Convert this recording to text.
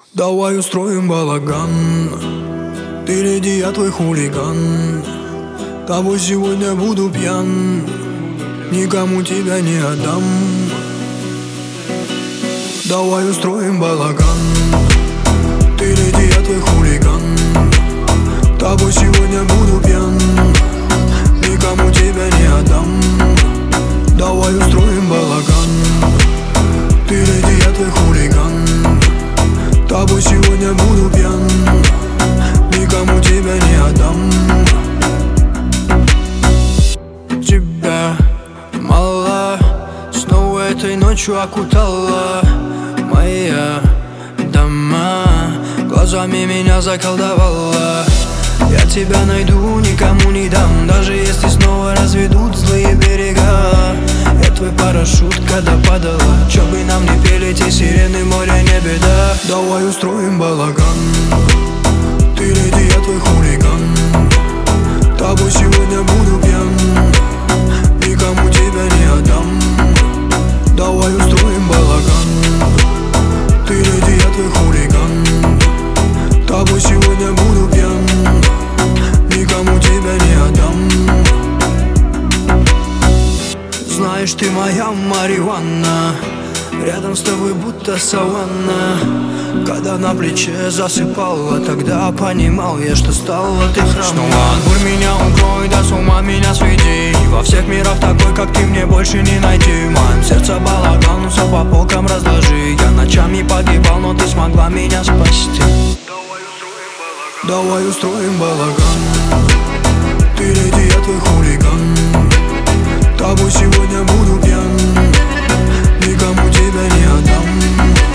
Давай устроим балаган. Ты леди, я твой хулиган. Тобой сегодня буду пьян, никому тебя не отдам. Давай устроим балаган. Ты леди, я твой хулиган. Тобой сегодня буду пьян, никому тебя не отдам. Давай устроим балаган. Ты леди, я твой хулиган. Тобой сегодня буду пьян, никому тебя не отдам. Тебя мало, снова этой ночью окутала моя дома, глазами меня заколдовала. Я тебя найду, никому не дам, даже если снова разведут злые берега. Я твой парашют, когда падала, чё бы нам не пели эти сирены, море не беда. Давай устроим балаган. Ты леди, я твой хулиган. Тобой сегодня буду пьян, никому тебя не отдам. Давай устроим балаган. Ты леди, я твой хулиган. Тобой сегодня буду пьян, никому тебя не отдам. Знаешь, ты моя марихуана, рядом с тобой будто саванна. Когда на плече засыпала, тогда понимал я, что стала ты храм. Снова отбор меня укрой, да с ума меня сведи. Во всех мирах такой, как ты, мне больше не найти. В моем сердце балаган, все по полкам разложи. Я ночами погибал, но ты смогла меня спасти. Давай устроим балаган. Ты леди, я твой хулиган. Тобой сегодня буду пьян, никому тебя не отдам.